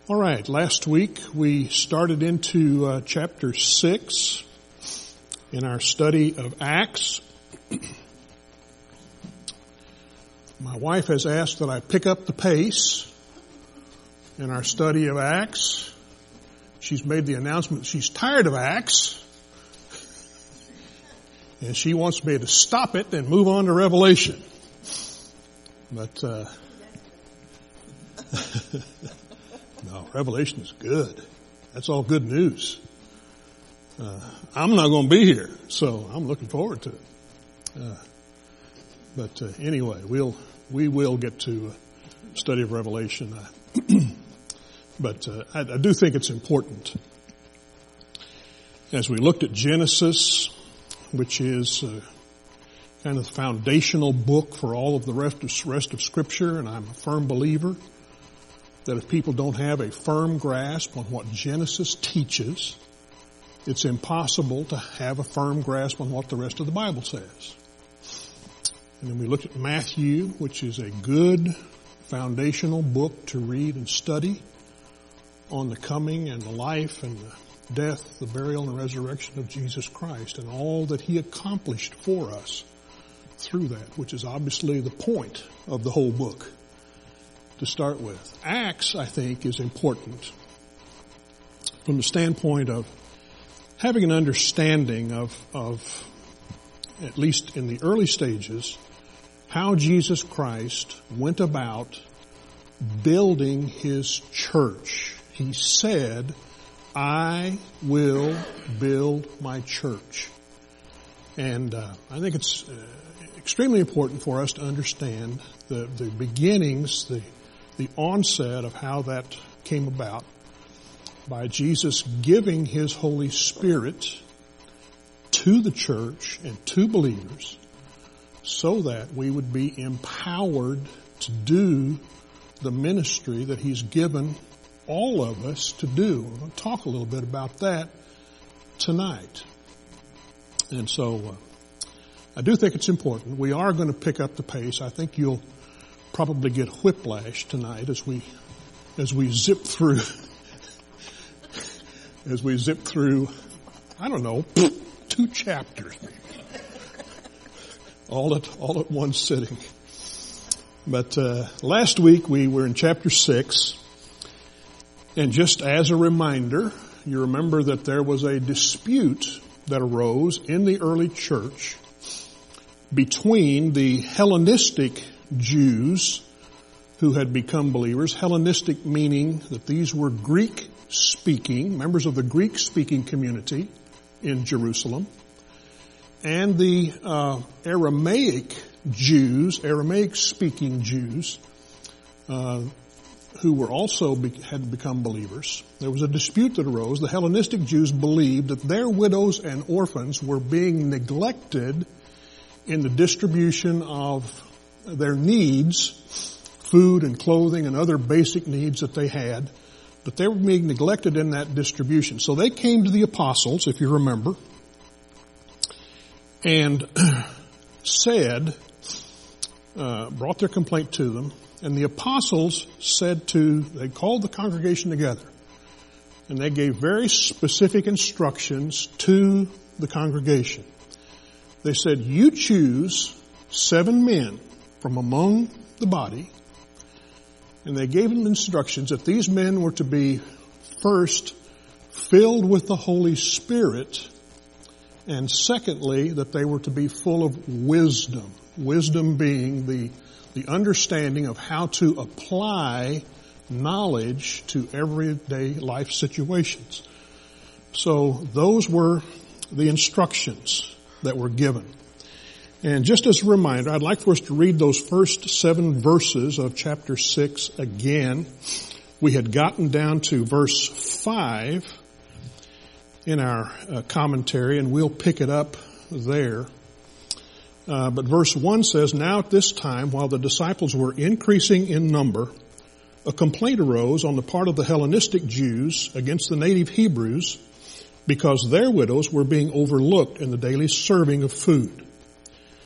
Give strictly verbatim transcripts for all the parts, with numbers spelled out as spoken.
All right, last week we started into uh, chapter six in our study of Acts. My wife has asked that I pick up the pace in our study of Acts. She's made the announcement she's tired of Acts, and she wants me to stop it and move on to Revelation. But uh no, Revelation is good. That's all good news. Uh, I'm not going to be here, so I'm looking forward to it. Uh, but uh, anyway, we'll we will get to a study of Revelation. Uh, but uh, I, I do think it's important. As we looked at Genesis, which is uh, kind of the foundational book for all of the rest of, rest of Scripture, and I'm a firm believer that if people don't have a firm grasp on what Genesis teaches, it's impossible to have a firm grasp on what the rest of the Bible says. And then we looked at Matthew, which is a good foundational book to read and study on the coming and the life and the death, the burial and resurrection of Jesus Christ and all that He accomplished for us through that, which is obviously the point of the whole book. To start with, Acts, I think, is important from the standpoint of having an understanding of, of, at least in the early stages, how Jesus Christ went about building His church. He said, I will build my church. And uh, I think it's uh, extremely important for us to understand the, the beginnings, the the onset of how that came about by Jesus giving His Holy Spirit to the church and to believers so that we would be empowered to do the ministry that He's given all of us to do. We're going to talk a little bit about that tonight. And so uh, I do think it's important. We are going to pick up the pace. I think you'll probably get whiplash tonight as we as we zip through as we zip through I don't know two chapters maybe all at all at one sitting. But uh, last week we were in chapter six, and just as a reminder, you remember that there was a dispute that arose in the early church between the Hellenistic Jews who had become believers. Hellenistic meaning that these were Greek-speaking, members of the Greek-speaking community in Jerusalem, and the uh, Aramaic Jews, Aramaic-speaking Jews, uh, who were also be- had become believers. There was a dispute that arose. The Hellenistic Jews believed that their widows and orphans were being neglected in the distribution of their needs, food and clothing and other basic needs that they had, but they were being neglected in that distribution. So they came to the apostles, if you remember, and said, uh, brought their complaint to them, and the apostles said to, they called the congregation together, and they gave very specific instructions to the congregation. They said, you choose seven men from among the body, and they gave them instructions that these men were to be first filled with the Holy Spirit, and secondly, that they were to be full of wisdom. Wisdom being the, the understanding of how to apply knowledge to everyday life situations. So those were the instructions that were given. And just as a reminder, I'd like for us to read those first seven verses of chapter six again. We had gotten down to verse five in our uh, commentary, and we'll pick it up there. Uh, but verse one says, now at this time, while the disciples were increasing in number, a complaint arose on the part of the Hellenistic Jews against the native Hebrews because their widows were being overlooked in the daily serving of food.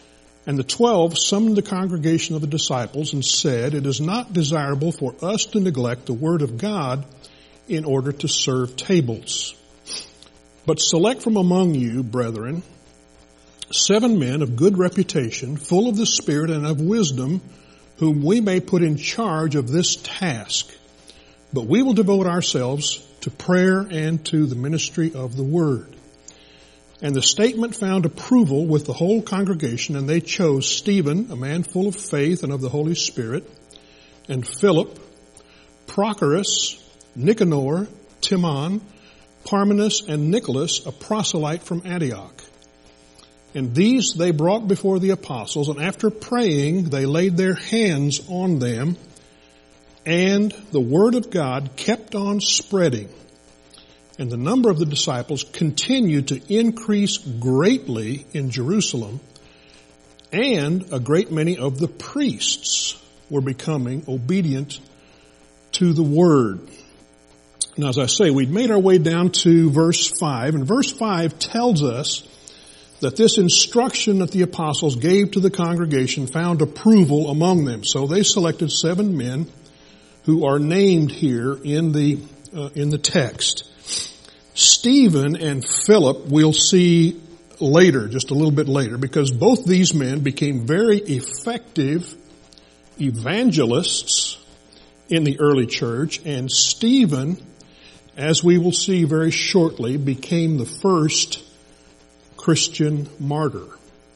And the twelve summoned the congregation of the disciples and said, "It is not desirable for us to neglect the word of God in order to serve tables. But select from among you, brethren, seven men of good reputation, full of the Spirit and of wisdom, whom we may put in charge of this task. But we will devote ourselves to prayer and to the ministry of the word." And the statement found approval with the whole congregation, and they chose Stephen, a man full of faith and of the Holy Spirit, and Philip, Prochorus, Nicanor, Timon, Parmenas, and Nicholas, a proselyte from Antioch. And these they brought before the apostles, and after praying, they laid their hands on them, and the word of God kept on spreading. And the number of the disciples continued to increase greatly in Jerusalem, and a great many of the priests were becoming obedient to the word. Now, as I say, we'd made our way down to verse five, and verse five tells us that this instruction that the apostles gave to the congregation found approval among them. So they selected seven men who are named here in the uh, in the text. Stephen and Philip we'll see later, just a little bit later, because both these men became very effective evangelists in the early church, and Stephen, as we will see very shortly, became the first Christian martyr.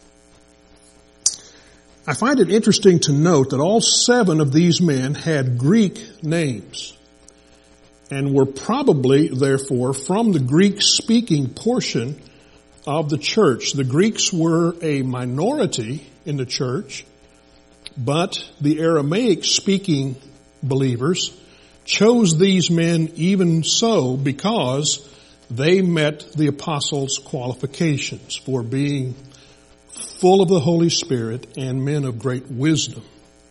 I find it interesting to note that all seven of these men had Greek names and were probably, therefore, from the Greek-speaking portion of the church. The Greeks were a minority in the church, but the Aramaic-speaking believers chose these men even so because they met the apostles' qualifications for being full of the Holy Spirit and men of great wisdom.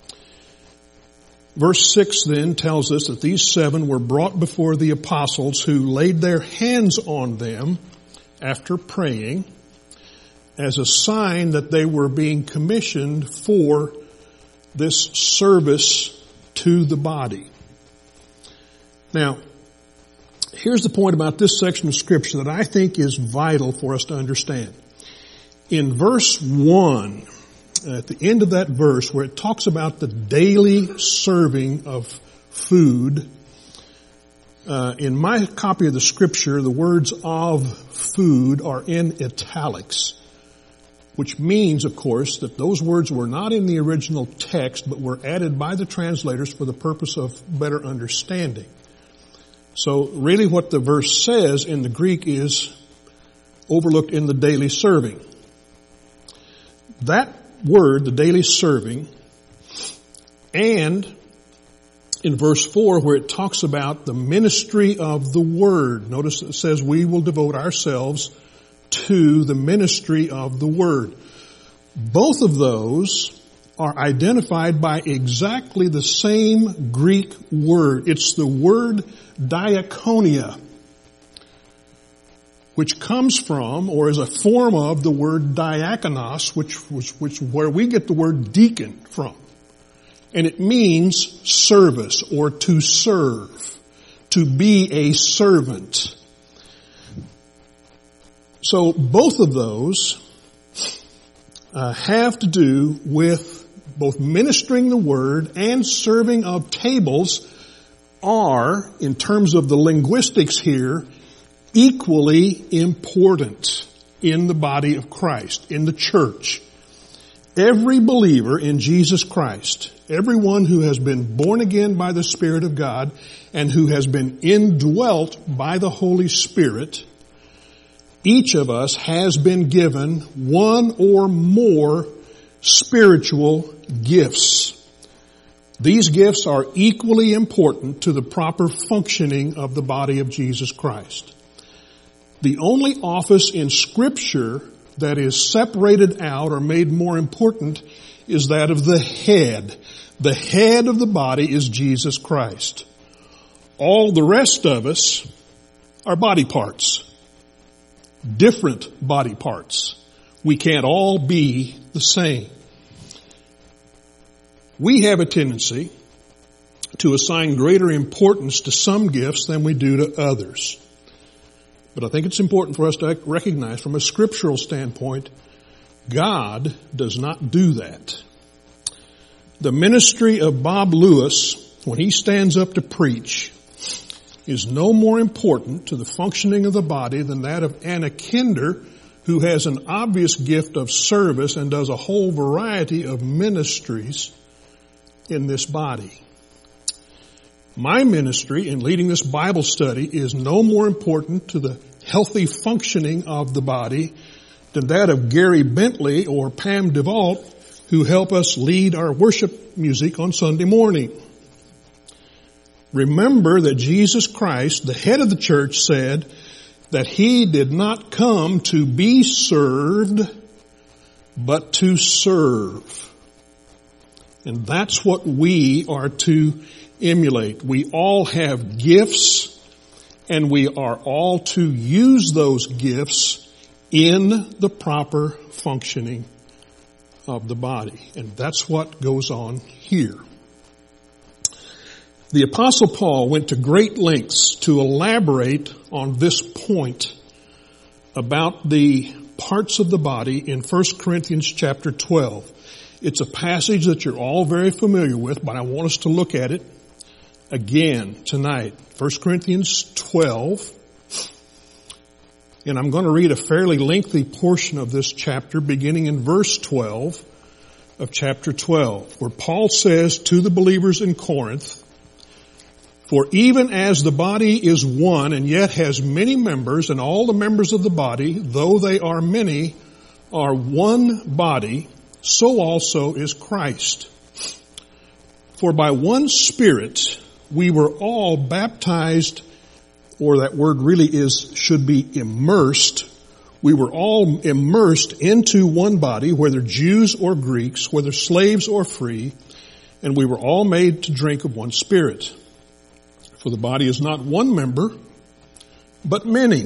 Verse six then tells us that these seven were brought before the apostles, who laid their hands on them after praying as a sign that they were being commissioned for this service to the body. Now, here's the point about this section of Scripture that I think is vital for us to understand. In verse one, at the end of that verse, where it talks about the daily serving of food, uh, in my copy of the Scripture, the words "of food" are in italics, which means, of course, that those words were not in the original text, but were added by the translators for the purpose of better understanding. So really what the verse says in the Greek is overlooked in the daily serving. That word, the daily serving, and in verse four where it talks about the ministry of the word. Notice it says we will devote ourselves to the ministry of the word. Both of those are identified by exactly the same Greek word. It's the word diakonia, which comes from, or is a form of, the word diakonos, which was which where we get the word deacon from. And it means service, or to serve, to be a servant. So both of those uh, have to do with both ministering the word and serving of tables, are, in terms of the linguistics here, equally important in the body of Christ, in the church. Every believer in Jesus Christ, everyone who has been born again by the Spirit of God and who has been indwelt by the Holy Spirit, each of us has been given one or more spiritual gifts. These gifts are equally important to the proper functioning of the body of Jesus Christ. The only office in Scripture that is separated out or made more important is that of the head. The head of the body is Jesus Christ. All the rest of us are body parts. Different body parts. We can't all be the same. We have a tendency to assign greater importance to some gifts than we do to others. But I think it's important for us to recognize from a scriptural standpoint, God does not do that. The ministry of Bob Lewis, when he stands up to preach, is no more important to the functioning of the body than that of Anna Kinder, who has an obvious gift of service and does a whole variety of ministries in this body. My ministry in leading this Bible study is no more important to the healthy functioning of the body than that of Gary Bentley or Pam DeVault, who help us lead our worship music on Sunday morning. Remember that Jesus Christ, the head of the church, said that he did not come to be served, but to serve. And that's what we are to emulate. We all have gifts, and we are all to use those gifts in the proper functioning of the body. And that's what goes on here. The Apostle Paul went to great lengths to elaborate on this point about the parts of the body in First Corinthians chapter twelve. It's a passage that you're all very familiar with, but I want us to look at it again tonight. First Corinthians twelve. And I'm going to read a fairly lengthy portion of this chapter beginning in verse twelve of chapter twelve, where Paul says to the believers in Corinth, "For even as the body is one and yet has many members, and all the members of the body, though they are many, are one body, so also is Christ. For by one Spirit we were all baptized," or that word really is, should be immersed. We were all immersed into one body, whether Jews or Greeks, whether slaves or free, and we were all made to drink of one Spirit. For the body is not one member, but many.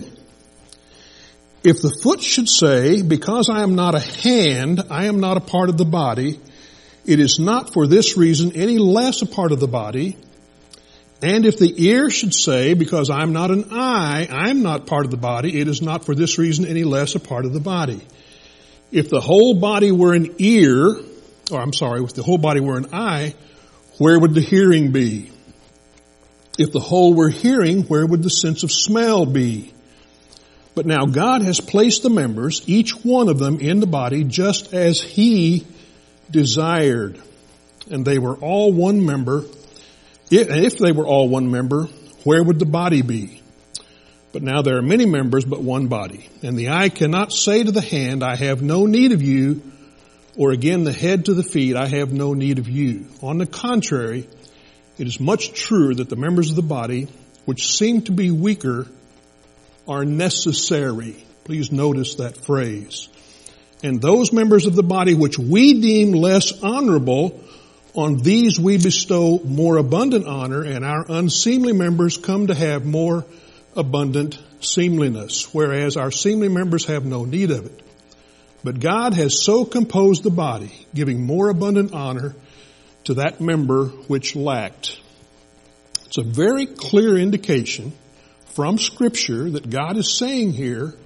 If the foot should say, "Because I am not a hand, I am not a part of the body," it is not for this reason any less a part of the body. And if the ear should say, "Because I am not an eye, I am not part of the body," it is not for this reason any less a part of the body. If the whole body were an ear, or I'm sorry, if the whole body were an eye, where would the hearing be? If the whole were hearing, where would the sense of smell be? But now God has placed the members, each one of them, in the body just as He desired. And they were all one member. If they were all one member, where would the body be? But now there are many members, but one body. And the eye cannot say to the hand, "I have no need of you," or again the head to the feet, "I have no need of you." On the contrary, it is much truer that the members of the body, which seem to be weaker, are necessary. Please notice that phrase. And those members of the body which we deem less honorable, on these we bestow more abundant honor, and our unseemly members come to have more abundant seemliness, whereas our seemly members have no need of it. But God has so composed the body, giving more abundant honor to that member which lacked. It's a very clear indication from Scripture that God is saying here,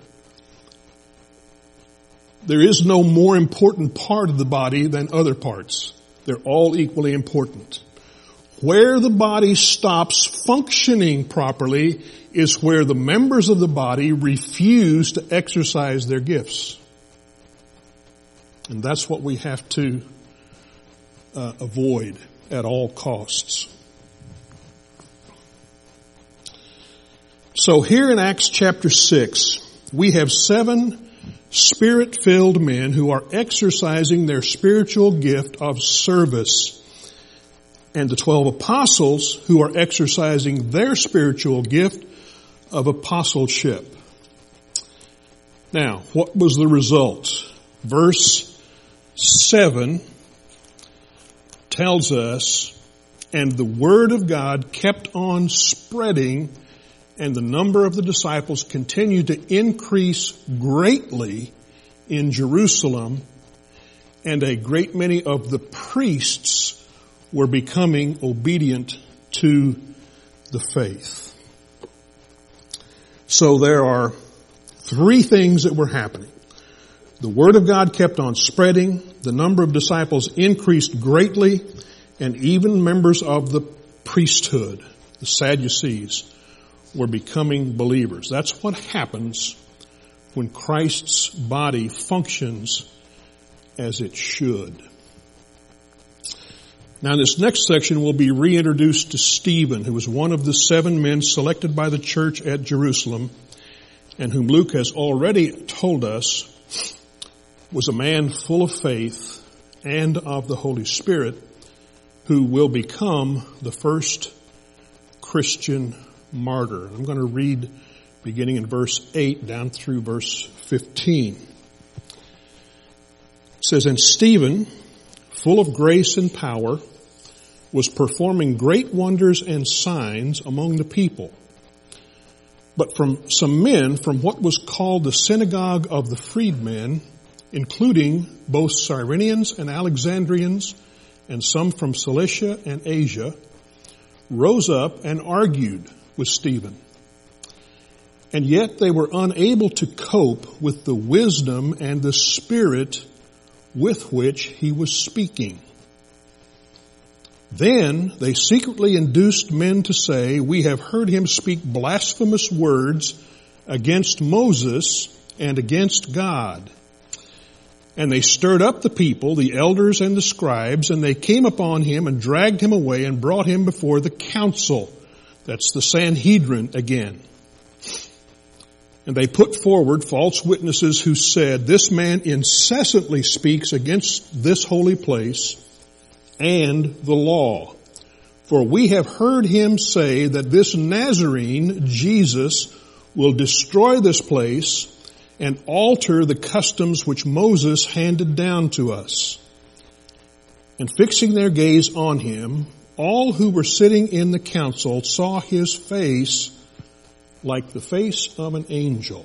there is no more important part of the body than other parts. They're all equally important. Where the body stops functioning properly is where the members of the body refuse to exercise their gifts. And that's what we have to uh, avoid at all costs. So here in Acts chapter six, we have seven Spirit-filled men who are exercising their spiritual gift of service, and the twelve apostles who are exercising their spiritual gift of apostleship. Now, what was the result? Verse seven tells us, "And the word of God kept on spreading, and the number of the disciples continued to increase greatly in Jerusalem, and a great many of the priests were becoming obedient to the faith. So there are three things that were happening. The Word of God kept on spreading, the number of disciples increased greatly, and even members of the priesthood, the Sadducees, were becoming believers. That's what happens when Christ's body functions as it should. Now in this next section we'll be reintroduced to Stephen, who was one of the seven men selected by the church at Jerusalem, and whom Luke has already told us was a man full of faith and of the Holy Spirit, who will become the first Christian martyr. I'm going to read beginning in verse eight down through verse fifteen. It says, "And Stephen, full of grace and power, was performing great wonders and signs among the people. But from some men from what was called the synagogue of the freedmen, including both Cyrenians and Alexandrians, and some from Cilicia and Asia, rose up and argued with Stephen. And yet they were unable to cope with the wisdom and the spirit with which he was speaking. Then they secretly induced men to say, 'We have heard him speak blasphemous words against Moses and against God.' And they stirred up the people, the elders and the scribes, and they came upon him and dragged him away and brought him before the council." That's the Sanhedrin again. "And they put forward false witnesses who said, 'This man incessantly speaks against this holy place and the law. For we have heard him say that this Nazarene, Jesus, will destroy this place and alter the customs which Moses handed down to us.' And fixing their gaze on him, all who were sitting in the council saw his face like the face of an angel."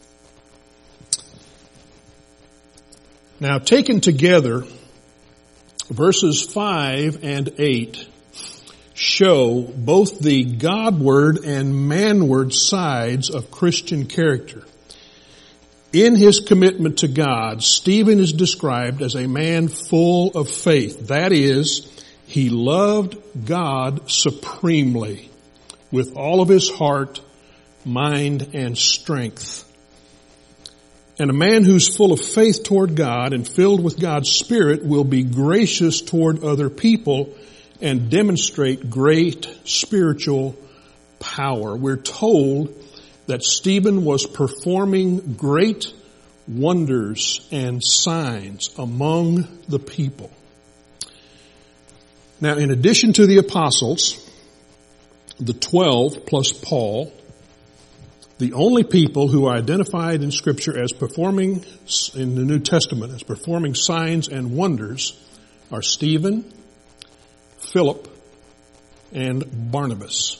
Now, taken together, verses five and eight show both the Godward and manward sides of Christian character. In his commitment to God, Stephen is described as a man full of faith. That is, he loved God supremely with all of his heart, mind, and strength. And a man who's full of faith toward God and filled with God's Spirit will be gracious toward other people and demonstrate great spiritual power. We're told that Stephen was performing great wonders and signs among the people. Now, in addition to the apostles, the twelve plus Paul, the only people who are identified in Scripture as performing, in the New Testament, as performing signs and wonders are Stephen, Philip, and Barnabas.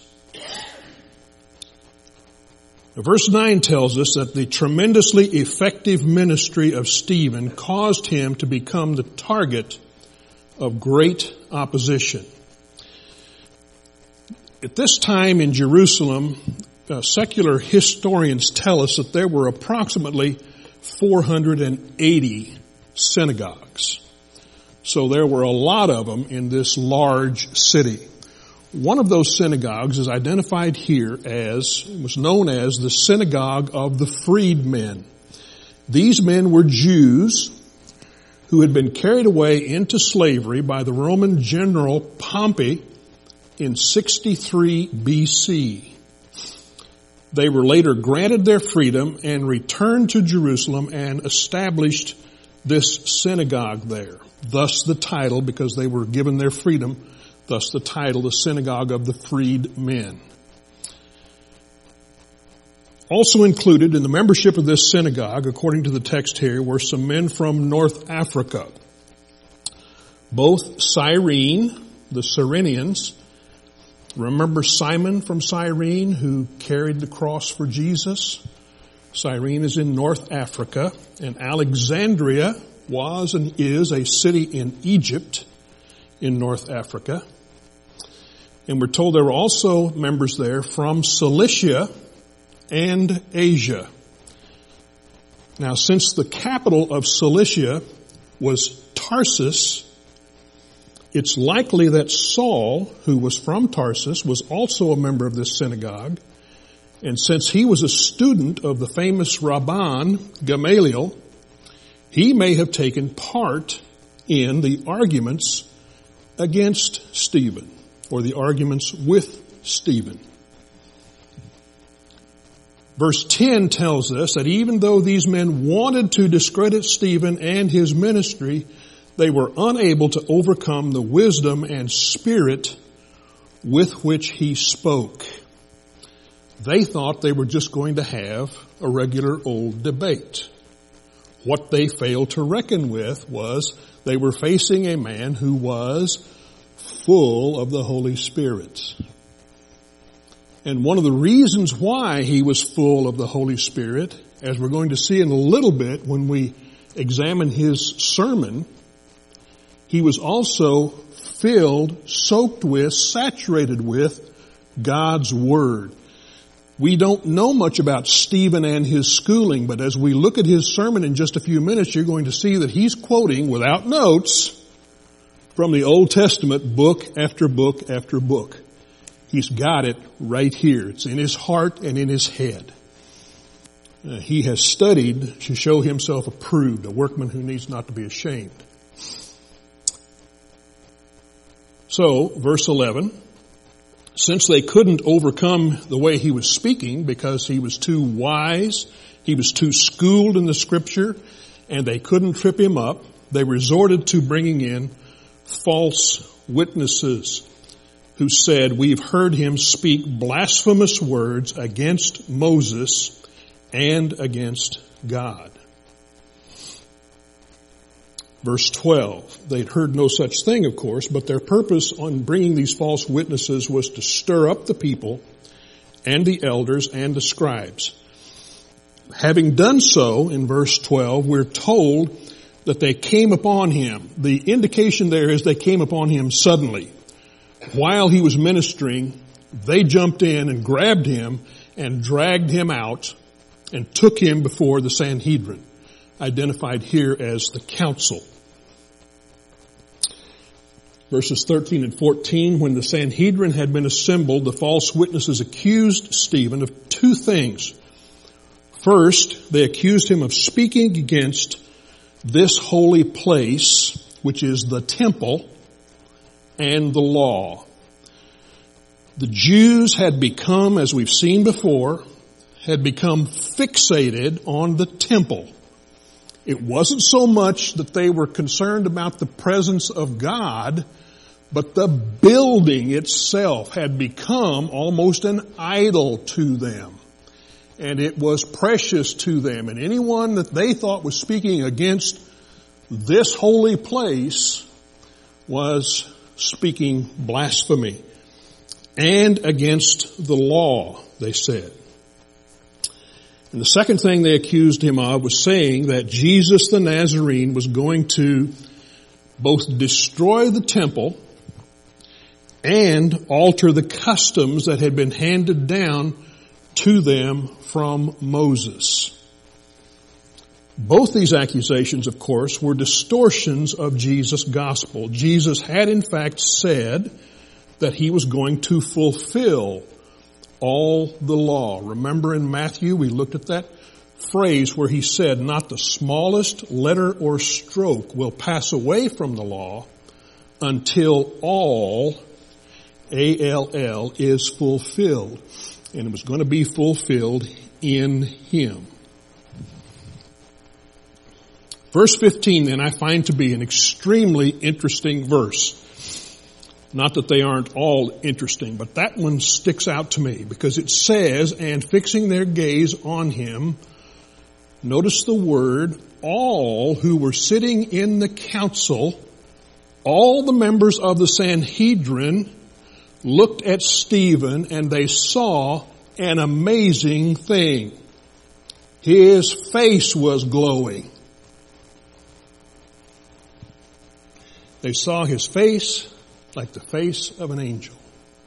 Now, verse nine tells us that the tremendously effective ministry of Stephen caused him to become the target of great opposition. At this time in Jerusalem, Uh, secular historians tell us that there were approximately four hundred eighty synagogues. So there were a lot of them in this large city. One of those synagogues is identified here as, was known as the Synagogue of the Freedmen. These men were Jews who had been carried away into slavery by the Roman general Pompey in sixty-three B C. They were later granted their freedom and returned to Jerusalem and established this synagogue there. Thus the title, because they were given their freedom, thus the title, the Synagogue of the Freedmen. Also included in the membership of this synagogue, according to the text here, were some men from North Africa. Both Cyrene, the Cyrenians, remember Simon from Cyrene who carried the cross for Jesus? Cyrene is in North Africa, and Alexandria was and is a city in Egypt in North Africa. And we're told there were also members there from Cilicia and Asia. Now, since the capital of Cilicia was Tarsus, it's likely that Saul, who was from Tarsus, was also a member of this synagogue. And since he was a student of the famous Rabban Gamaliel, he may have taken part in the arguments against Stephen, or the arguments with Stephen. Verse ten tells us that even though these men wanted to discredit Stephen and his ministry, they were unable to overcome the wisdom and spirit with which he spoke. They thought they were just going to have a regular old debate. What they failed to reckon with was they were facing a man who was full of the Holy Spirit. And one of the reasons why he was full of the Holy Spirit, as we're going to see in a little bit when we examine his sermon, he was also filled, soaked with, saturated with God's Word. We don't know much about Stephen and his schooling, but as we look at his sermon in just a few minutes, you're going to see that he's quoting, without notes, from the Old Testament, book after book after book. He's got it right here. It's in his heart and in his head. Uh, he has studied to show himself approved, a workman who needs not to be ashamed. So, verse eleven, since they couldn't overcome the way he was speaking because he was too wise, he was too schooled in the Scripture, and they couldn't trip him up, they resorted to bringing in false witnesses who said, we've heard him speak blasphemous words against Moses and against God. Verse twelve, they'd heard no such thing, of course, but their purpose on bringing these false witnesses was to stir up the people and the elders and the scribes. Having done so, in verse twelve, we're told that they came upon him. The indication there is they came upon him suddenly. While he was ministering, they jumped in and grabbed him and dragged him out and took him before the Sanhedrin, identified here as the council. Verses thirteen and fourteen, when the Sanhedrin had been assembled, the false witnesses accused Stephen of two things. First, they accused him of speaking against this holy place, which is the temple, and the law. The Jews had become, as we've seen before, had become fixated on the temple. It wasn't so much that they were concerned about the presence of God, but the building itself had become almost an idol to them. And it was precious to them. And anyone that they thought was speaking against this holy place was speaking blasphemy. And against the law, they said. And the second thing they accused him of was saying that Jesus the Nazarene was going to both destroy the temple and alter the customs that had been handed down to them from Moses. Both these accusations, of course, were distortions of Jesus' gospel. Jesus had in fact said that he was going to fulfill all the law. Remember in Matthew, we looked at that phrase where he said, not the smallest letter or stroke will pass away from the law until all, A L L, is fulfilled. And it was going to be fulfilled in him. Verse fifteen, then, I find to be an extremely interesting verse. Not that they aren't all interesting, but that one sticks out to me because it says, and fixing their gaze on him, notice the word, all who were sitting in the council, all the members of the Sanhedrin looked at Stephen and they saw an amazing thing. His face was glowing. They saw his face like the face of an angel.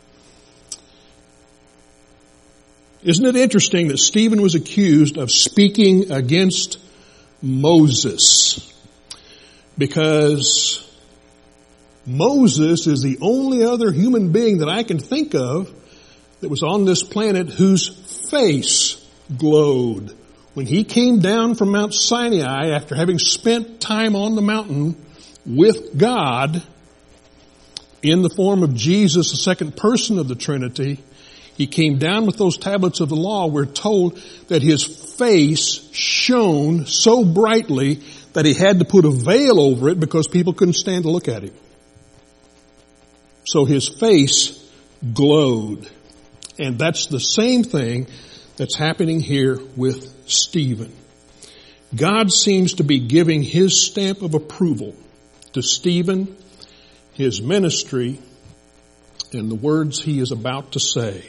Isn't it interesting that Stephen was accused of speaking against Moses? Because Moses is the only other human being that I can think of that was on this planet whose face glowed. When he came down from Mount Sinai after having spent time on the mountain with God in the form of Jesus, the second person of the Trinity, he came down with those tablets of the law. We're told that his face shone so brightly that he had to put a veil over it because people couldn't stand to look at him. So his face glowed. And that's the same thing that's happening here with Stephen. God seems to be giving his stamp of approval to Stephen, his ministry, and the words he is about to say.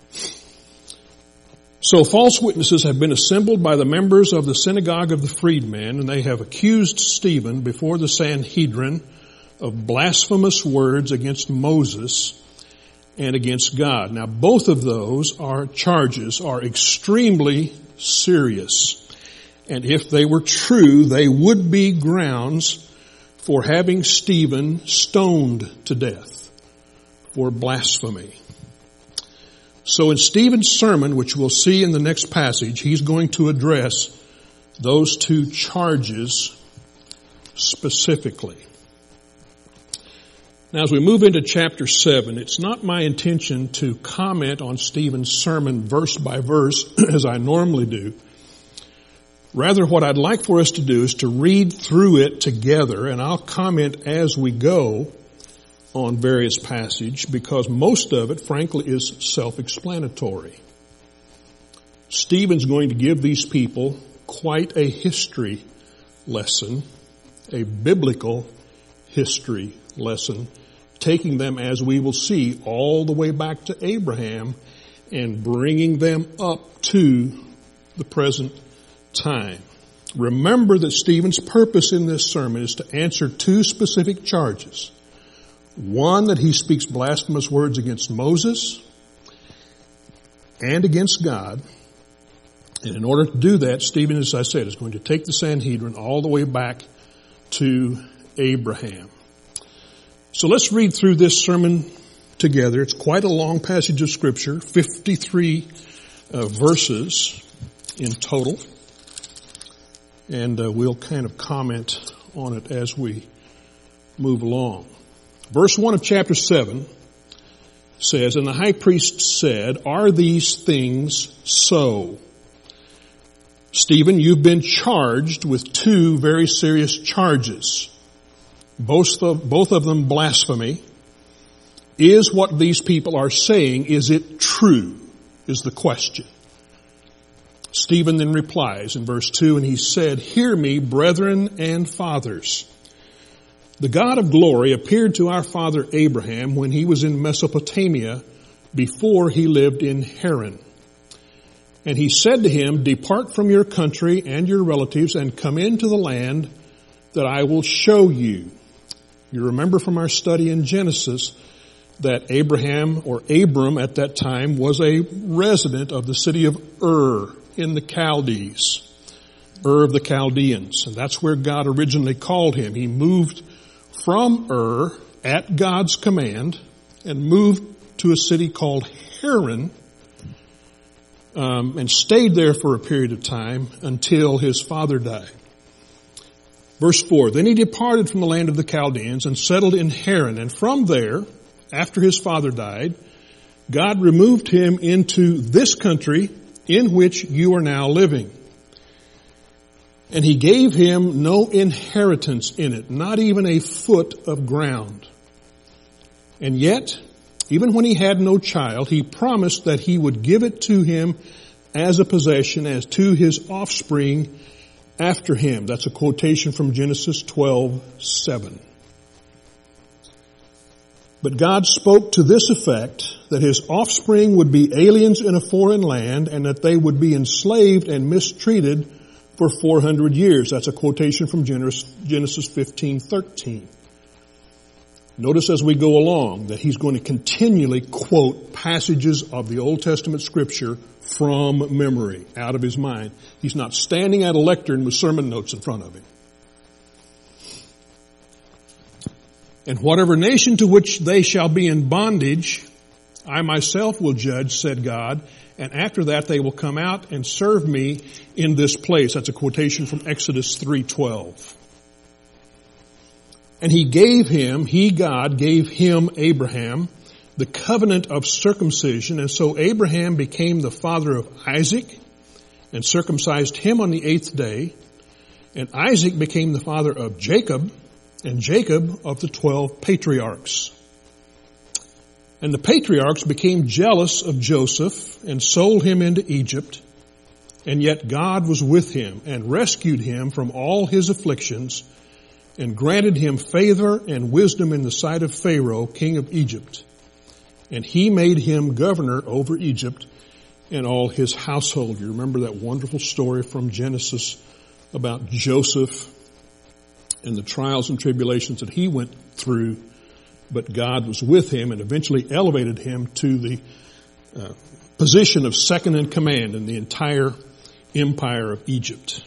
So false witnesses have been assembled by the members of the synagogue of the freedmen, and they have accused Stephen before the Sanhedrin of blasphemous words against Moses and against God. Now, both of those are charges are extremely serious. And if they were true, they would be grounds for having Stephen stoned to death for blasphemy. So in Stephen's sermon, which we'll see in the next passage, he's going to address those two charges specifically. Now, as we move into chapter seven, it's not my intention to comment on Stephen's sermon verse by verse as I normally do. Rather, what I'd like for us to do is to read through it together, and I'll comment as we go on various passages, because most of it, frankly, is self-explanatory. Stephen's going to give these people quite a history lesson, a biblical history lesson, taking them, as we will see, all the way back to Abraham and bringing them up to the present time. Remember that Stephen's purpose in this sermon is to answer two specific charges. One, that he speaks blasphemous words against Moses and against God. And in order to do that, Stephen, as I said, is going to take the Sanhedrin all the way back to Abraham. So let's read through this sermon together. It's quite a long passage of Scripture, fifty-three uh, verses in total. And uh, we'll kind of comment on it as we move along. Verse one of chapter seven says, "And the high priest said, 'Are these things so?'" Stephen, you've been charged with two very serious charges. Both of, both of them blasphemy. Is what these people are saying, is it true? Is the question. Stephen then replies in verse two, and he said, "Hear me, brethren and fathers. The God of glory appeared to our father Abraham when he was in Mesopotamia before he lived in Haran. And he said to him, 'Depart from your country and your relatives and come into the land that I will show you.'" You remember from our study in Genesis that Abraham, or Abram at that time, was a resident of the city of Ur in the Chaldees, Ur of the Chaldeans. And that's where God originally called him. He moved from Ur at God's command and moved to a city called Haran, um, and stayed there for a period of time until his father died. Verse four, "Then he departed from the land of the Chaldeans and settled in Haran. And from there, after his father died, God removed him into this country in which you are now living. And he gave him no inheritance in it, not even a foot of ground. And yet, even when he had no child, he promised that he would give it to him as a possession, as to his offspring after him." That's a quotation from Genesis twelve seven. "But God spoke to this effect, that his offspring would be aliens in a foreign land, and that they would be enslaved and mistreated for four hundred years. That's a quotation from Genesis fifteen thirteen. Notice as we go along that he's going to continually quote passages of the Old Testament scripture from memory, out of his mind. He's not standing at a lectern with sermon notes in front of him. And whatever nation to which they shall be in bondage, I myself will judge, said God, and after that they will come out and serve me in this place. That's a quotation from Exodus three twelve. And he gave him, he, God, gave him, Abraham, the covenant of circumcision. And so Abraham became the father of Isaac and circumcised him on the eighth day. And Isaac became the father of Jacob, and Jacob of the twelve patriarchs. And the patriarchs became jealous of Joseph and sold him into Egypt. And yet God was with him and rescued him from all his afflictions and granted him favor and wisdom in the sight of Pharaoh, king of Egypt. And he made him governor over Egypt and all his household. You remember that wonderful story from Genesis about Joseph and the trials and tribulations that he went through, but God was with him and eventually elevated him to the uh, position of second in command in the entire empire of Egypt.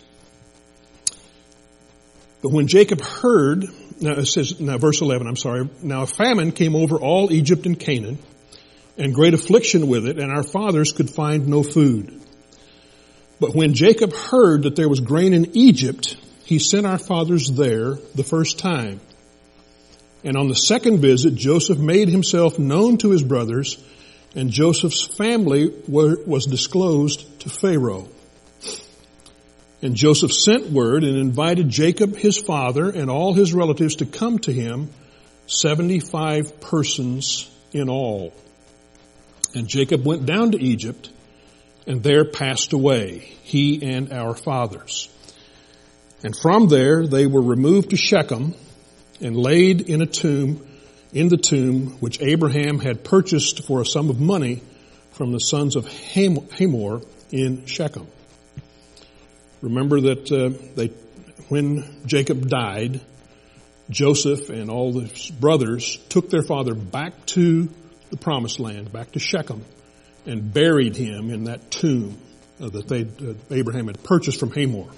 But when Jacob heard, now it says, now verse eleven, I'm sorry, now a famine came over all Egypt and Canaan, and great affliction with it, and our fathers could find no food. But when Jacob heard that there was grain in Egypt, he sent our fathers there the first time. And on the second visit, Joseph made himself known to his brothers, and Joseph's family were, was disclosed to Pharaoh. And Joseph sent word and invited Jacob, his father, and all his relatives to come to him, seventy-five persons in all. And Jacob went down to Egypt, and there passed away, he and our fathers. And from there they were removed to Shechem and laid in a tomb, in the tomb which Abraham had purchased for a sum of money from the sons of Hamor in Shechem. Remember that uh, they, when Jacob died, Joseph and all his brothers took their father back to the promised land, back to Shechem, and buried him in that tomb uh, that they uh, Abraham had purchased from Hamor.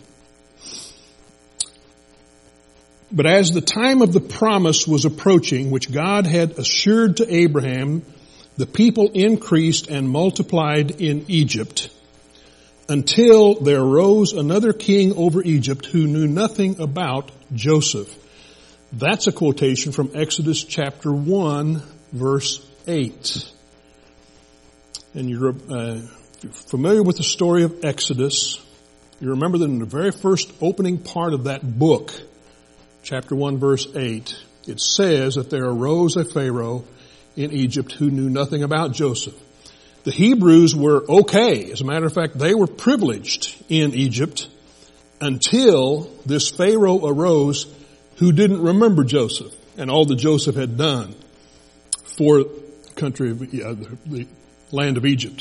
But as the time of the promise was approaching, which God had assured to Abraham, the people increased and multiplied in Egypt, until there arose another king over Egypt who knew nothing about Joseph. That's a quotation from Exodus chapter one, verse eight. And you're, uh, if you're familiar with the story of Exodus, you remember that in the very first opening part of that book, chapter one, verse eight, it says that there arose a Pharaoh in Egypt who knew nothing about Joseph. The Hebrews were okay. As a matter of fact, they were privileged in Egypt until this Pharaoh arose who didn't remember Joseph and all that Joseph had done for the country of yeah, the, the land of Egypt.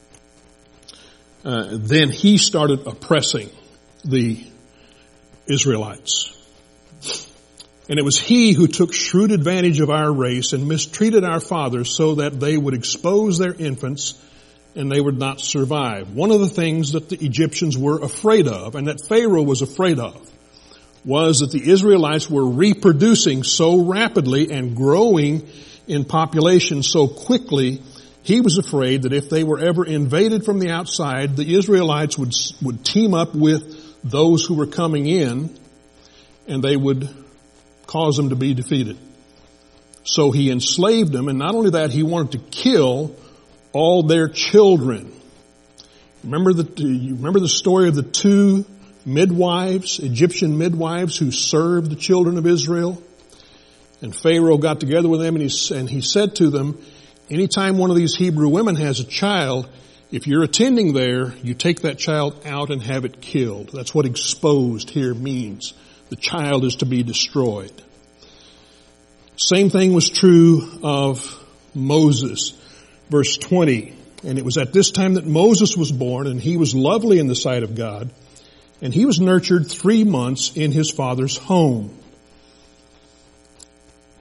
Uh, then he started oppressing the Israelites. And it was he who took shrewd advantage of our race and mistreated our fathers so that they would expose their infants and they would not survive. One of the things that the Egyptians were afraid of, and that Pharaoh was afraid of, was that the Israelites were reproducing so rapidly and growing in population so quickly. He was afraid that if they were ever invaded from the outside, the Israelites would, would team up with those who were coming in and they would cause them to be defeated. So he enslaved them, and not only that, he wanted to kill all their children. Remember the, you remember the story of the two midwives, Egyptian midwives who served the children of Israel? And Pharaoh got together with them and he, and he said to them, anytime one of these Hebrew women has a child, if you're attending there, you take that child out and have it killed. That's what exposed here means. The child is to be destroyed. Same thing was true of Moses. Verse twenty, and it was at this time that Moses was born, and he was lovely in the sight of God, and he was nurtured three months in his father's home.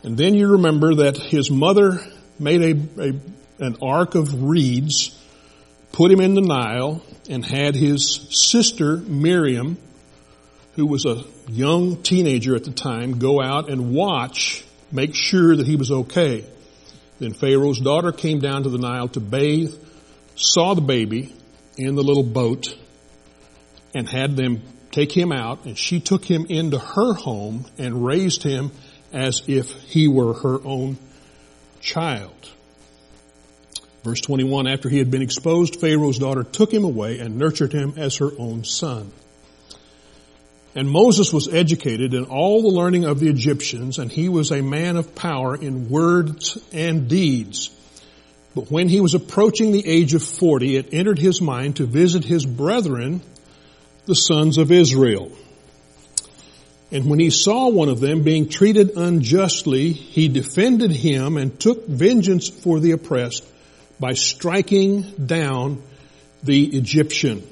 And then you remember that his mother made a, a an ark of reeds, put him in the Nile, and had his sister Miriam, who was a young teenager at the time, go out and watch, make sure that he was okay. Then Pharaoh's daughter came down to the Nile to bathe, saw the baby in the little boat, and had them take him out, and she took him into her home and raised him as if he were her own child. Verse twenty-one, after he had been exposed, Pharaoh's daughter took him away and nurtured him as her own son. And Moses was educated in all the learning of the Egyptians, and he was a man of power in words and deeds. But when he was approaching the age of forty, it entered his mind to visit his brethren, the sons of Israel. And when he saw one of them being treated unjustly, he defended him and took vengeance for the oppressed by striking down the Egyptian.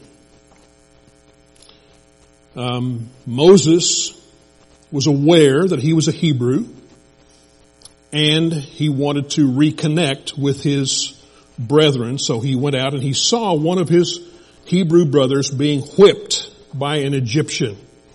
Um, Moses was aware that he was a Hebrew, and he wanted to reconnect with his brethren, so he went out and he saw one of his Hebrew brothers being whipped by an Egyptian.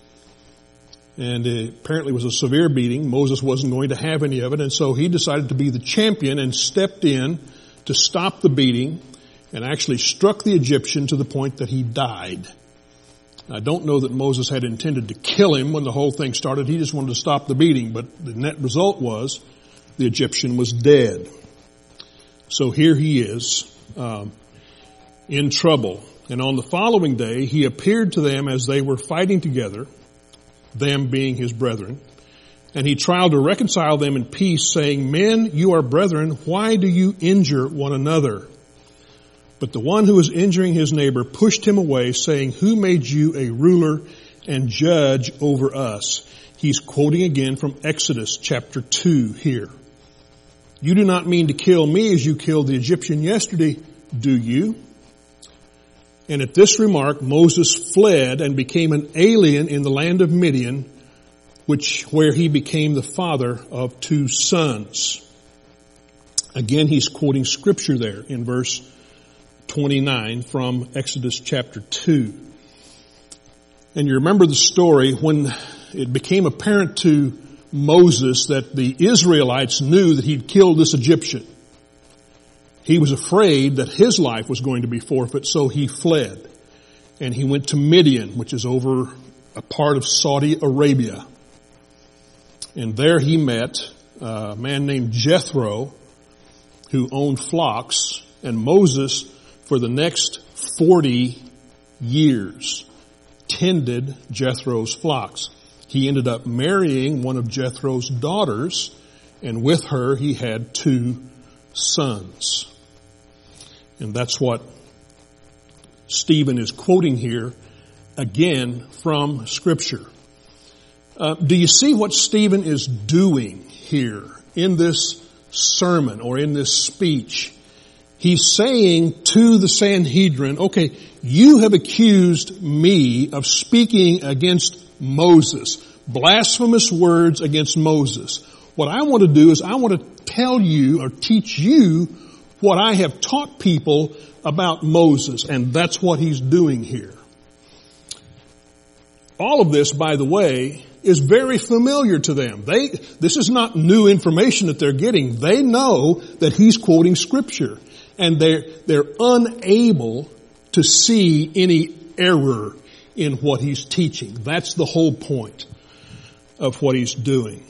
And it apparently was a severe beating. Moses wasn't going to have any of it, and so he decided to be the champion and stepped in to stop the beating and actually struck the Egyptian to the point that he died. I don't know that Moses had intended to kill him when the whole thing started. He just wanted to stop the beating, but the net result was the Egyptian was dead. So here he is, um, in trouble. And on the following day, he appeared to them as they were fighting together, them being his brethren, and he tried to reconcile them in peace, saying, "Men, you are brethren, why do you injure one another?" But the one who was injuring his neighbor pushed him away, saying, "Who made you a ruler and judge over us?" He's quoting again from Exodus chapter two here. "You do not mean to kill me as you killed the Egyptian yesterday, do you?" And at this remark, Moses fled and became an alien in the land of Midian, which where he became the father of two sons. Again, he's quoting scripture there in verse twenty-nine from Exodus chapter two. And you remember the story when it became apparent to Moses that the Israelites knew that he'd killed this Egyptian. He was afraid that his life was going to be forfeit, so he fled. And he went to Midian, which is over a part of Saudi Arabia. And there he met a man named Jethro, who owned flocks, and Moses, for the next forty years, tended Jethro's flocks. He ended up marrying one of Jethro's daughters, and with her he had two sons. And that's what Stephen is quoting here, again from Scripture. Uh, do you see what Stephen is doing here in this sermon or in this speech? He's saying to the Sanhedrin, okay, you have accused me of speaking against Moses, blasphemous words against Moses. What I want to do is I want to tell you or teach you what I have taught people about Moses, and that's what he's doing here. All of this, by the way, is very familiar to them. They, this is not new information that they're getting. They know that he's quoting Scripture, and they're, they're unable to see any error in what he's teaching. That's the whole point of what he's doing.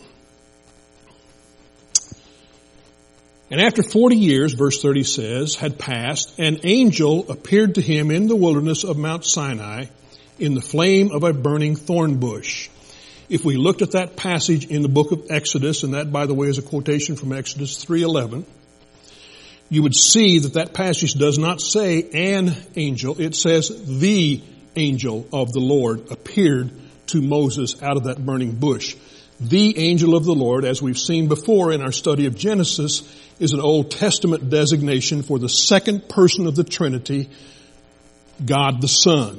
And after forty years, verse thirty says, had passed, an angel appeared to him in the wilderness of Mount Sinai in the flame of a burning thorn bush. If we looked at that passage in the book of Exodus, and that, by the way, is a quotation from Exodus three eleven, you would see that that passage does not say an angel. It says the angel of the Lord appeared to Moses out of that burning bush. The angel of the Lord, as we've seen before in our study of Genesis, is an Old Testament designation for the second person of the Trinity, God the Son,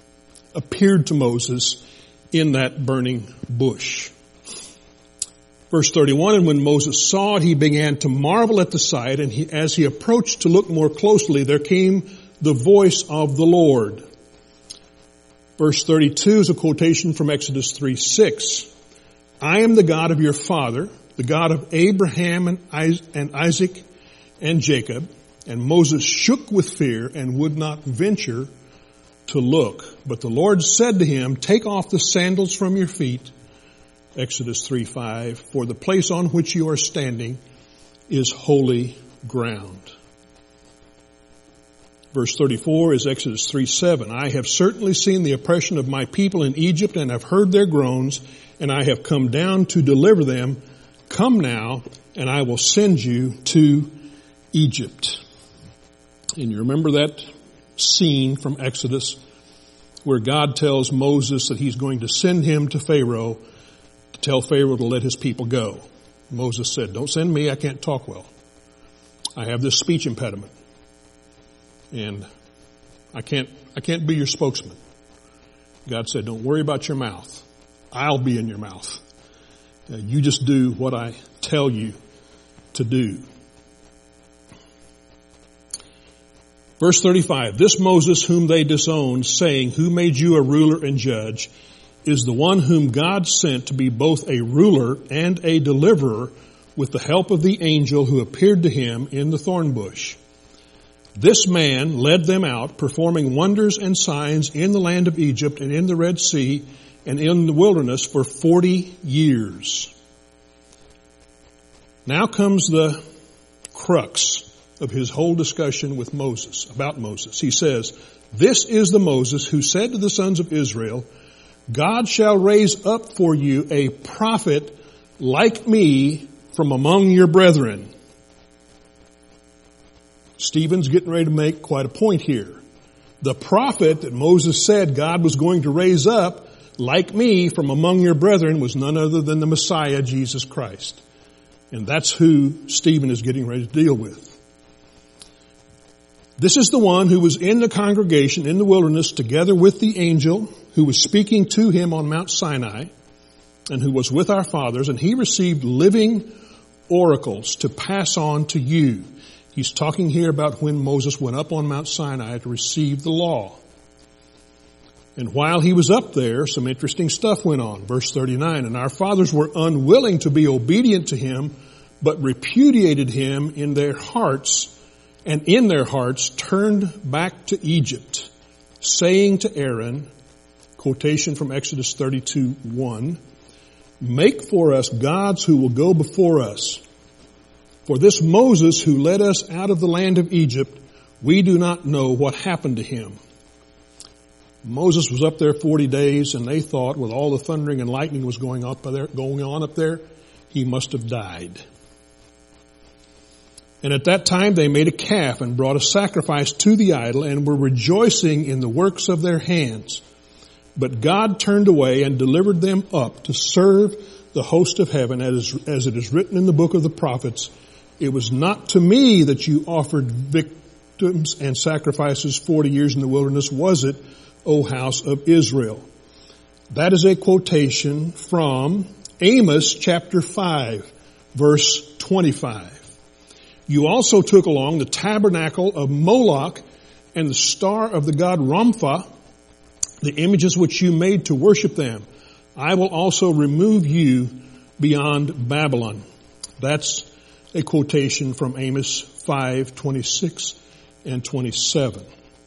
appeared to Moses in that burning bush. Verse thirty-one, and when Moses saw it, he began to marvel at the sight, and he, as he approached to look more closely, there came the voice of the Lord. Verse thirty-two is a quotation from Exodus three six. I am the God of your father, the God of Abraham and Isaac and Jacob. And Moses shook with fear and would not venture to look. But the Lord said to him, take off the sandals from your feet. Exodus three five, for the place on which you are standing is holy ground. Verse thirty-four is Exodus three seven. I have certainly seen the oppression of my people in Egypt and have heard their groans, and I have come down to deliver them. Come now, and I will send you to Egypt. And you remember that scene from Exodus where God tells Moses that he's going to send him to Pharaoh to tell Pharaoh to let his people go. Moses said, don't send me, I can't talk well. I have this speech impediment. And I can't, I can't be your spokesman. God said, don't worry about your mouth. I'll be in your mouth. Uh, you just do what I tell you to do. Verse thirty-five, this Moses whom they disowned, saying, who made you a ruler and judge, is the one whom God sent to be both a ruler and a deliverer with the help of the angel who appeared to him in the thorn bush. This man led them out, performing wonders and signs in the land of Egypt and in the Red Sea and in the wilderness for forty years. Now comes the crux of his whole discussion with Moses, about Moses. He says, this is the Moses who said to the sons of Israel, God shall raise up for you a prophet like me from among your brethren. Stephen's getting ready to make quite a point here. The prophet that Moses said God was going to raise up, like me, from among your brethren, was none other than the Messiah, Jesus Christ. And that's who Stephen is getting ready to deal with. This is the one who was in the congregation in the wilderness together with the angel who was speaking to him on Mount Sinai and who was with our fathers, and he received living oracles to pass on to you. He's talking here about when Moses went up on Mount Sinai to receive the law. And while he was up there, some interesting stuff went on. Verse thirty-nine, and our fathers were unwilling to be obedient to him, but repudiated him in their hearts, and in their hearts turned back to Egypt, saying to Aaron, quotation from Exodus thirty-two one, make for us gods who will go before us. For this Moses who led us out of the land of Egypt, we do not know what happened to him. Moses was up there forty days, and they thought with all the thundering and lightning was going up there, going on up there, he must have died. And at that time they made a calf and brought a sacrifice to the idol and were rejoicing in the works of their hands. But God turned away and delivered them up to serve the host of heaven, as, as it is written in the book of the prophets, it was not to me that you offered victims and sacrifices forty years in the wilderness, was it, O house of Israel? That is a quotation from Amos chapter five, verse twenty-five. You also took along the tabernacle of Moloch and the star of the god Rampha, the images which you made to worship them. I will also remove you beyond Babylon. That's a quotation from Amos five, twenty-six and twenty-seven.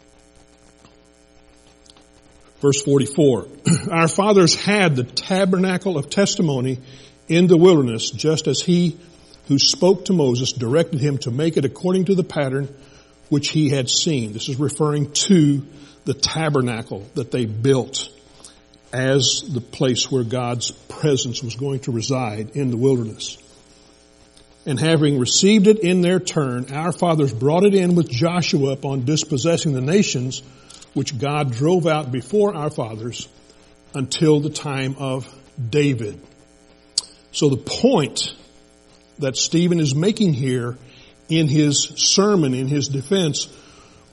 Verse forty-four, our fathers had the tabernacle of testimony in the wilderness, just as he who spoke to Moses directed him to make it according to the pattern which he had seen. This is referring to the tabernacle that they built as the place where God's presence was going to reside in the wilderness. And having received it in their turn, our fathers brought it in with Joshua upon dispossessing the nations which God drove out before our fathers until the time of David. So the point that Stephen is making here in his sermon, in his defense,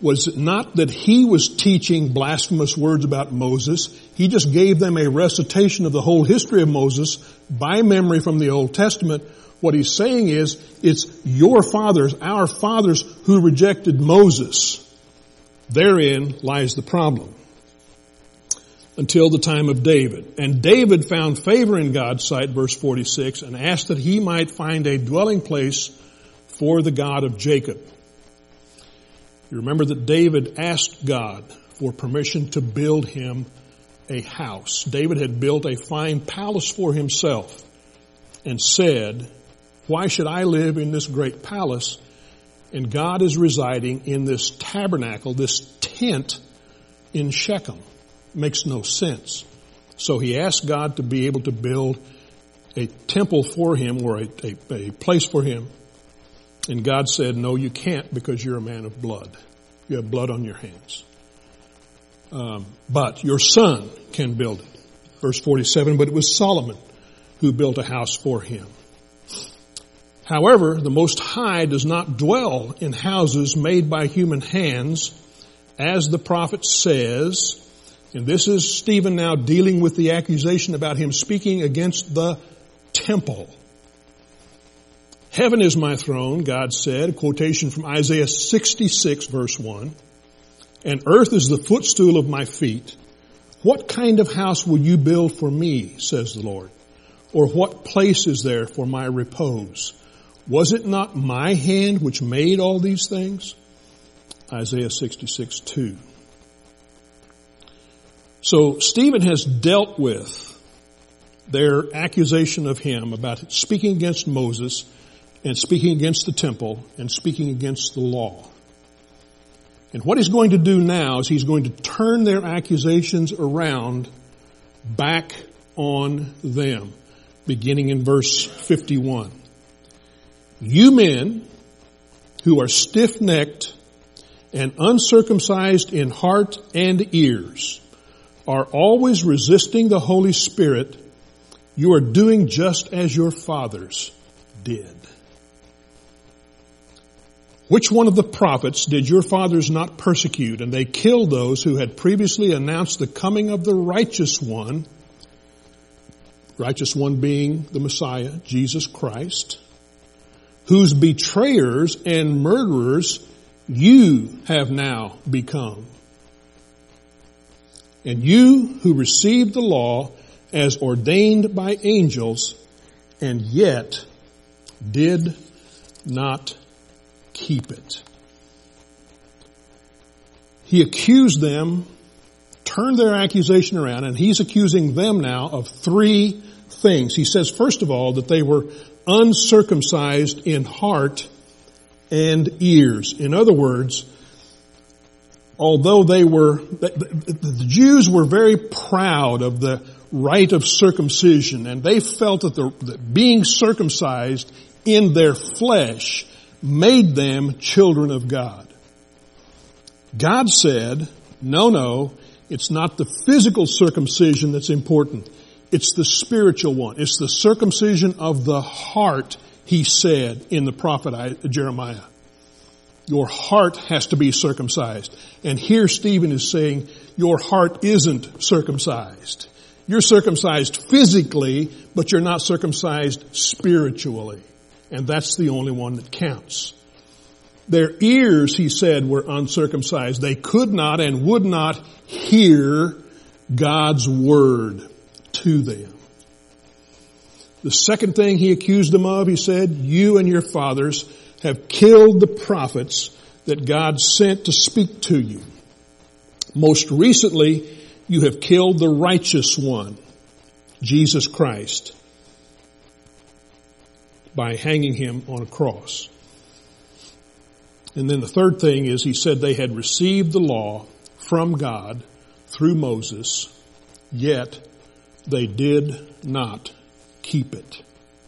was it not that he was teaching blasphemous words about Moses. He just gave them a recitation of the whole history of Moses by memory from the Old Testament. What he's saying is, it's your fathers, our fathers, who rejected Moses. Therein lies the problem. Until the time of David. And David found favor in God's sight, verse forty-six, and asked that he might find a dwelling place for the God of Jacob. You remember that David asked God for permission to build him a house. David had built a fine palace for himself and said, why should I live in this great palace? And God is residing in this tabernacle, this tent in Shechem. Makes no sense. So he asked God to be able to build a temple for him or a, a, a place for him. And God said, no, you can't because you're a man of blood. You have blood on your hands. Um, but your son can build it. Verse forty-seven, but it was Solomon who built a house for him. However, the Most High does not dwell in houses made by human hands, as the prophet says. And this is Stephen now dealing with the accusation about him speaking against the temple. Heaven is my throne, God said, a quotation from Isaiah sixty-six, verse one. And earth is the footstool of my feet. What kind of house will you build for me, says the Lord? Or what place is there for my repose? Was it not my hand which made all these things? Isaiah sixty-six, two. So Stephen has dealt with their accusation of him about speaking against Moses and speaking against the temple and speaking against the law. And what he's going to do now is he's going to turn their accusations around back on them, beginning in verse fifty-one. You men who are stiff-necked and uncircumcised in heart and ears are always resisting the Holy Spirit. You are doing just as your fathers did. Which one of the prophets did your fathers not persecute? And they killed those who had previously announced the coming of the righteous one. Righteous one being the Messiah, Jesus Christ, whose betrayers and murderers you have now become. And you who received the law as ordained by angels and yet did not keep it. He accused them, turned their accusation around, and he's accusing them now of three things. He says, first of all, that they were uncircumcised in heart and ears. In other words, although they were, the, the Jews were very proud of the rite of circumcision, and they felt that, the, that being circumcised in their flesh made them children of God. God said, no, no, it's not the physical circumcision that's important. It's the spiritual one. It's the circumcision of the heart, he said in the prophet Jeremiah. Your heart has to be circumcised. And here Stephen is saying, your heart isn't circumcised. You're circumcised physically, but you're not circumcised spiritually. And that's the only one that counts. Their ears, he said, were uncircumcised. They could not and would not hear God's word to them. The second thing he accused them of, he said, you and your fathers have killed the prophets that God sent to speak to you. Most recently, you have killed the righteous one, Jesus Christ, by hanging him on a cross. And then the third thing is he said they had received the law from God through Moses, yet they did not keep it.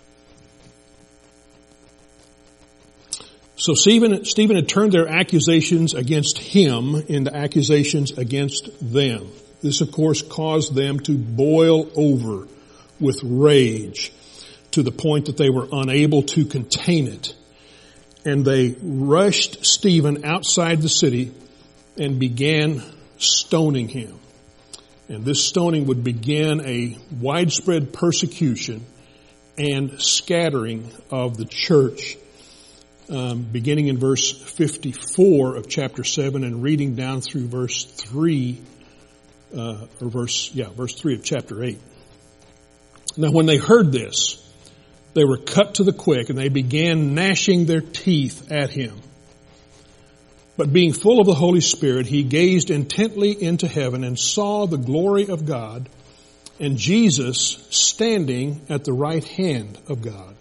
So Stephen, Stephen had turned their accusations against him into accusations against them. This, of course, caused them to boil over with rage to the point that they were unable to contain it. And they rushed Stephen outside the city and began stoning him. And this stoning would begin a widespread persecution and scattering of the church, um, beginning in verse fifty-four of chapter seven and reading down through verse three, uh, or verse, yeah, verse three of chapter eight. Now when they heard this, they were cut to the quick, and they began gnashing their teeth at him. But being full of the Holy Spirit, he gazed intently into heaven and saw the glory of God and Jesus standing at the right hand of God.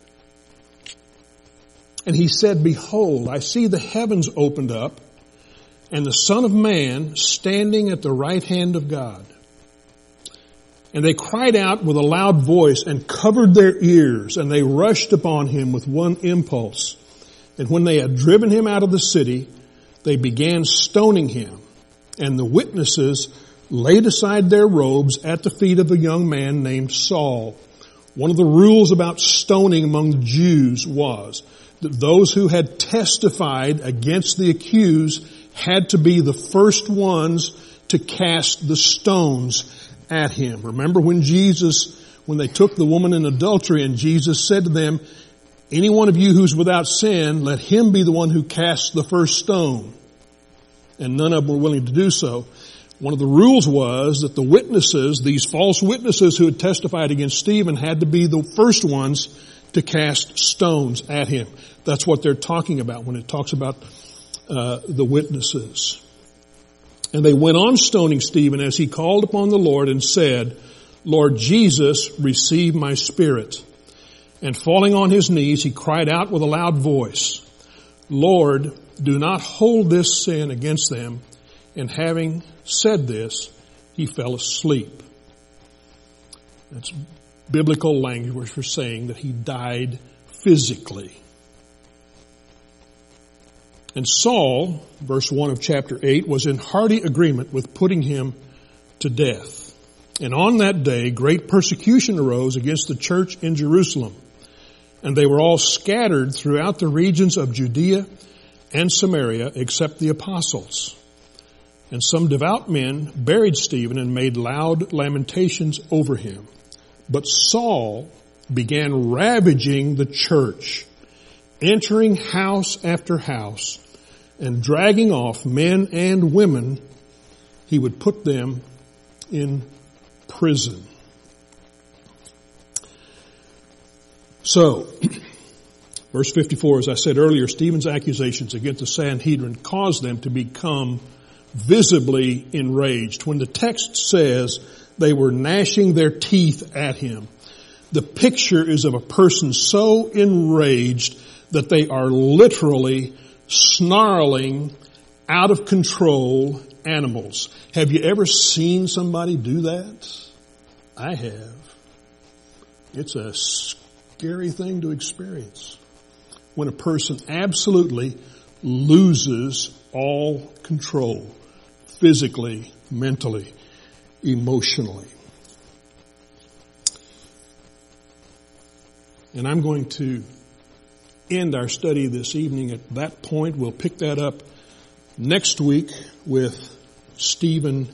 And he said, "Behold, I see the heavens opened up and the Son of Man standing at the right hand of God." And they cried out with a loud voice and covered their ears, and they rushed upon him with one impulse. And when they had driven him out of the city, they began stoning him. And the witnesses laid aside their robes at the feet of a young man named Saul. One of the rules about stoning among the Jews was that those who had testified against the accused had to be the first ones to cast the stones at him. Remember when Jesus, when they took the woman in adultery, and Jesus said to them, "Any one of you who's without sin, let him be the one who casts the first stone." And none of them were willing to do so. One of the rules was that the witnesses, these false witnesses who had testified against Stephen, had to be the first ones to cast stones at him. That's what they're talking about when it talks about uh, the witnesses. And they went on stoning Stephen as he called upon the Lord and said, "Lord Jesus, receive my spirit." And falling on his knees, he cried out with a loud voice, "Lord, do not hold this sin against them." And having said this, he fell asleep. That's biblical language for saying that he died physically. And Saul, verse one of chapter eight, was in hearty agreement with putting him to death. And on that day, great persecution arose against the church in Jerusalem. And they were all scattered throughout the regions of Judea and Samaria, except the apostles. And some devout men buried Stephen and made loud lamentations over him. But Saul began ravaging the church, entering house after house, and dragging off men and women. He would put them in prison. So, verse fifty-four, as I said earlier, Stephen's accusations against the Sanhedrin caused them to become visibly enraged. When the text says they were gnashing their teeth at him, the picture is of a person so enraged that they are literally snarling, out of control animals. Have you ever seen somebody do that? I have. It's a scary thing to experience when a person absolutely loses all control, physically, mentally, emotionally. And I'm going to end our study this evening at that point. We'll pick that up next week with Stephen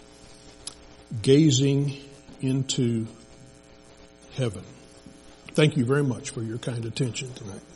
gazing into heaven. Thank you very much for your kind attention tonight.